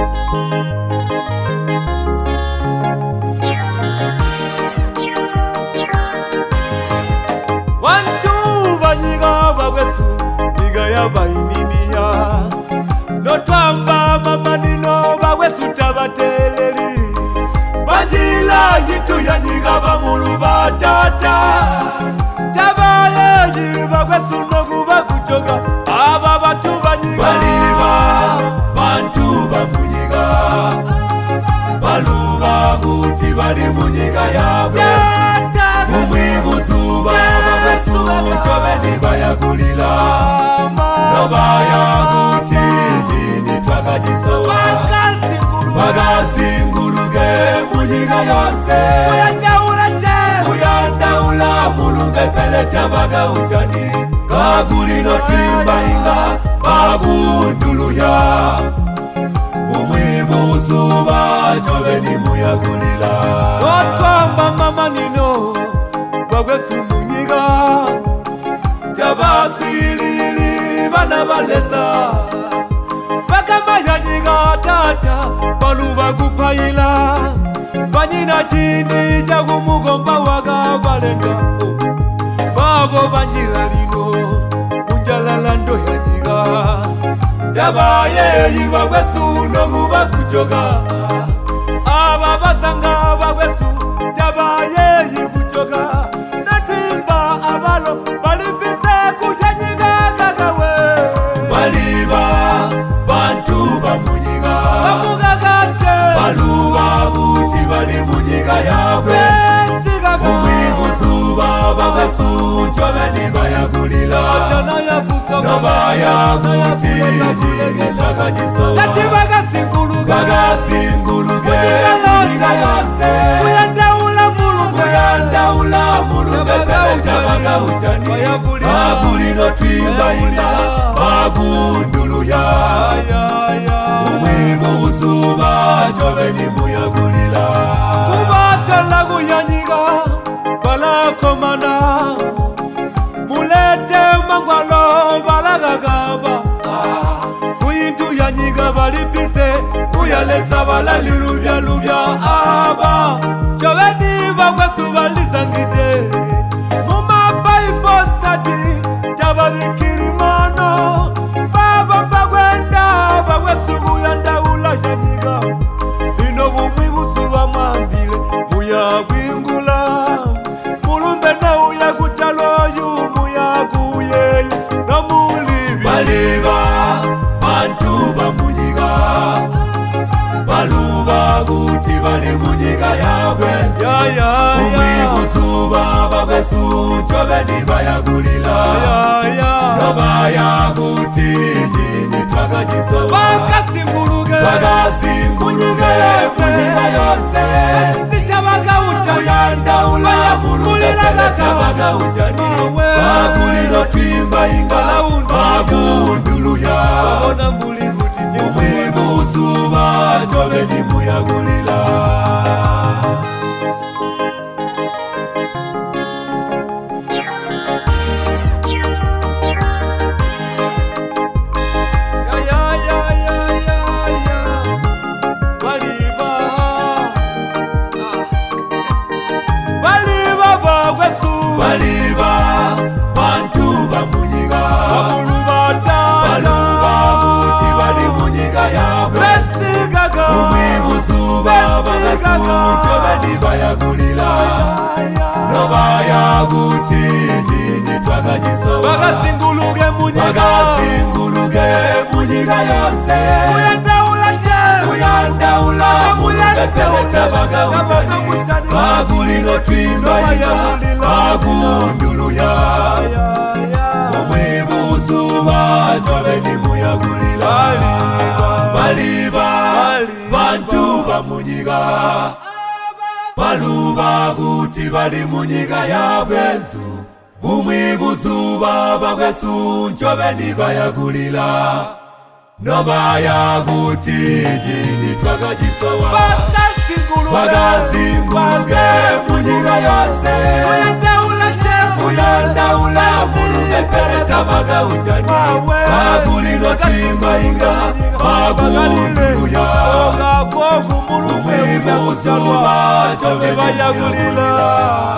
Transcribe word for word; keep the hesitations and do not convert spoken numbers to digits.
Wantu banyiga bagwesu niga ya baininiya notwamba mama nino bagwesu tabateleri bajila yitu ya nyiga bamulu batata tabaye yibagwesu noguba kuchoga aba batu banyiga baliba bantu bamunyiga baluba guti bali munyiga yabwe umwibuzuba bagwesu uchobeni bayagulila nobayaguti jini twagajisowa bagasinguluge munyiga yonse uyandaula mulumbe peleta baga uchani gagulino timbainga bagunduluya umwibuzuba chobeni muyagulila otwamba mama nino bagwesu munyiga tabaswilili bana baleza bakama yanyiga tata baluba gupayila banyina chindi chagumugomba waga balenga oh. Babo banjira lino unjalalando yanyiga tabaye yiwa gwesu noguba kuchoga aba basanga bagwesu tabaye yibuchoga natimba abalo balipise kuchanyiga kagawe baliba bantu bamunyiga bamugagate baluba buti bali munyiga yabwe umwibuzuba bagwesu chobeni bayagulila nobayaguti jini twagajisowa tati bagasinguluge bagasinguluge munyiga yonse uyandaula mulumbe uyandaula mulumbe peleta baga uchani bagulino twimbainga bagunduluya umwibuzuba chobeni muyagulila kubatala kuyanyiga balakomana mulete mangwalo balagagaba kuyintu yanyiga balipise kuyalesa balalilubya lubya aba chobeni bagwesu balizangide mumabaibostadi tababikilimano baba bagwenda bagwesu kuyandaula yanyiga ino bumwibusuba mwambile muyagwingula mulumbe na uyakutaloyu muyaguyeyi nomulibi baliba bantu bamunyiga baluba guti bali munyiga yabwe umwibuzuba bagwesu chobeni bayagulila nobayaguti jini twagajisowa bagasinguluge bagasinguluge munyiga yonse uyandaula mulumbe peleta baga uchani bagulino twimbainga bagunduluya umwibuzuba chobeni muyagulila baliba bantu bamunyiga baluba buti bali munyiga yabwe umwibuzuba bagwesu chobeni bayagulila nobayaguti jini twagajisowa bagasinguluge munyiga bagasinguluge munyiga yonse uyandaula mulumbe peleta baga uchani bagulino twimbainga bagunduluya umwibuzuba chobeni muyagulila baliba bantu bamunyiga baluba guti bali munyiga yabwenzu umwibuzuba bagwesu chobeni bayagulila nobayaguti jini twagajisowa bagasinguluge munyiga yonse uyandaula mulumbe peleta baga uchani bagulino twimbainga bagunduluya byakutalwa tebayagulira